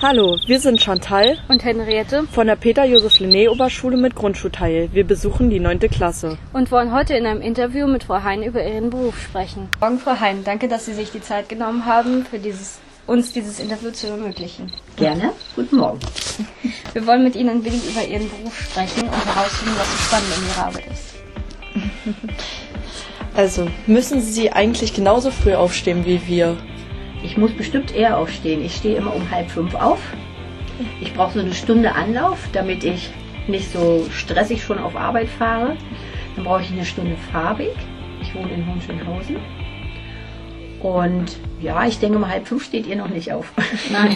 Hallo, wir sind Chantal und Henriette von der Peter-Josef-Linné-Oberschule mit Grundschulteil. Wir besuchen die 9. Klasse. Und wollen heute in einem Interview mit Frau Hein über ihren Beruf sprechen. Morgen, Frau Hein, danke, dass Sie sich die Zeit genommen haben, für uns dieses Interview zu ermöglichen. Gerne, guten Morgen. Wir wollen mit Ihnen ein wenig über Ihren Beruf sprechen und herausfinden, was so spannend an Ihrer Arbeit ist. Also, müssen Sie eigentlich genauso früh aufstehen wie wir? Ich muss bestimmt eher aufstehen. Ich stehe immer um 4:30 auf. Ich brauche so eine Stunde Anlauf, damit ich nicht so stressig schon auf Arbeit fahre. Dann brauche ich eine Stunde Fahrweg. Ich wohne in Hohenschönhausen. Und ja, ich denke um 4:30 steht ihr noch nicht auf. Nein.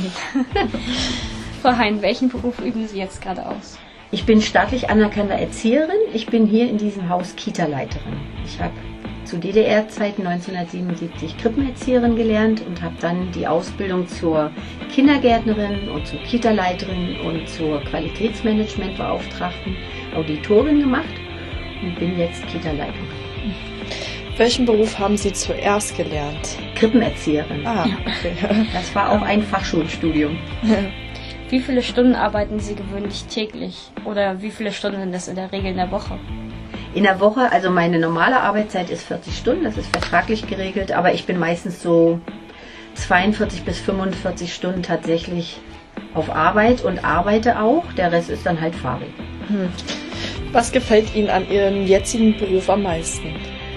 Frau Hein, welchen Beruf üben Sie jetzt gerade aus? Ich bin staatlich anerkannte Erzieherin. Ich bin hier in diesem Haus Kita-Leiterin. Ich habe zu DDR-Zeiten 1977 Krippenerzieherin gelernt und habe dann die Ausbildung zur Kindergärtnerin und zur Kita-Leiterin und zur Qualitätsmanagementbeauftragten Auditorin gemacht und bin jetzt Kita-Leiterin. Welchen Beruf haben Sie zuerst gelernt? Krippenerzieherin. Ah, okay. Das war auch ein Fachschulstudium. Wie viele Stunden arbeiten Sie gewöhnlich täglich? Oder wie viele Stunden sind das in der Regel in der Woche? In der Woche, also meine normale Arbeitszeit ist 40 Stunden, das ist vertraglich geregelt, aber ich bin meistens so 42 bis 45 Stunden tatsächlich auf Arbeit und arbeite auch. Der Rest ist dann halt Fahrweg. Was gefällt Ihnen an Ihrem jetzigen Beruf am meisten?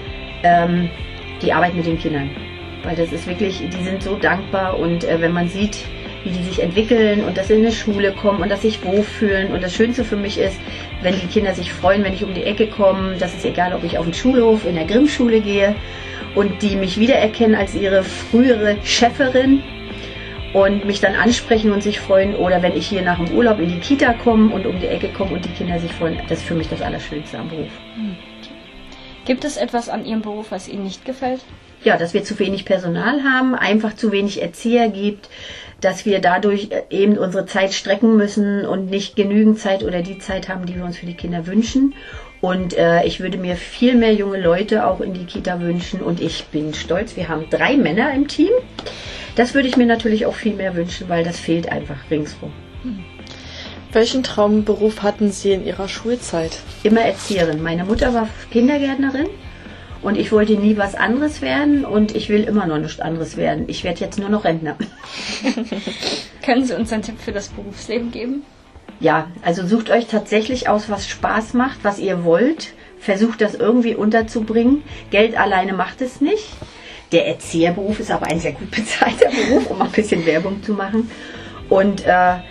Die Arbeit mit den Kindern. Weil das ist wirklich, die sind so dankbar und wenn man sieht, wie die sich entwickeln und dass sie in eine Schule kommen und dass sie sich wohlfühlen. Und das Schönste für mich ist, wenn die Kinder sich freuen, wenn ich um die Ecke komme. Das ist egal, ob ich auf den Schulhof, in der Grimmschule gehe und die mich wiedererkennen als ihre frühere Chefin und mich dann ansprechen und sich freuen. Oder wenn ich hier nach dem Urlaub in die Kita komme und um die Ecke komme und die Kinder sich freuen. Das ist für mich das Allerschönste am Beruf. Gibt es etwas an Ihrem Beruf, was Ihnen nicht gefällt? Ja, dass wir zu wenig Personal haben, einfach zu wenig Erzieher gibt, dass wir dadurch eben unsere Zeit strecken müssen und nicht genügend Zeit oder die Zeit haben, die wir uns für die Kinder wünschen. Und ich würde mir viel mehr junge Leute auch in die Kita wünschen und ich bin stolz, wir haben 3 Männer im Team. Das würde ich mir natürlich auch viel mehr wünschen, weil das fehlt einfach ringsrum. Welchen Traumberuf hatten Sie in Ihrer Schulzeit? Immer Erzieherin. Meine Mutter war Kindergärtnerin. Und ich wollte nie was anderes werden und ich will immer noch nichts anderes werden. Ich werde jetzt nur noch Rentner. Können Sie uns einen Tipp für das Berufsleben geben? Ja, also sucht euch tatsächlich aus, was Spaß macht, was ihr wollt. Versucht das irgendwie unterzubringen. Geld alleine macht es nicht. Der Erzieherberuf ist aber ein sehr gut bezahlter Beruf, um ein bisschen Werbung zu machen. Und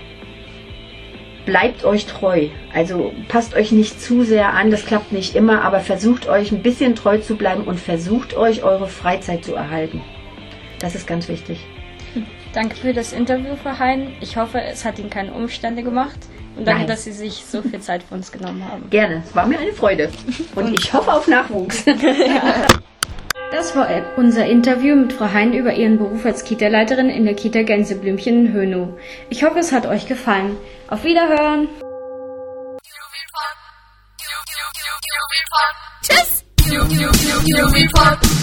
bleibt euch treu. Also passt euch nicht zu sehr an, das klappt nicht immer, aber versucht euch ein bisschen treu zu bleiben und versucht euch eure Freizeit zu erhalten. Das ist ganz wichtig. Danke für das Interview, Frau Hein. Ich hoffe, es hat Ihnen keine Umstände gemacht. Und danke, Nein. Dass Sie sich so viel Zeit für uns genommen haben. Gerne, es war mir eine Freude. Und ich hoffe auf Nachwuchs. Das war unser Interview mit Frau Hein über ihren Beruf als Kita-Leiterin in der Kita Gänseblümchen in Hönow. Ich hoffe, es hat euch gefallen. Auf Wiederhören! Tschüss!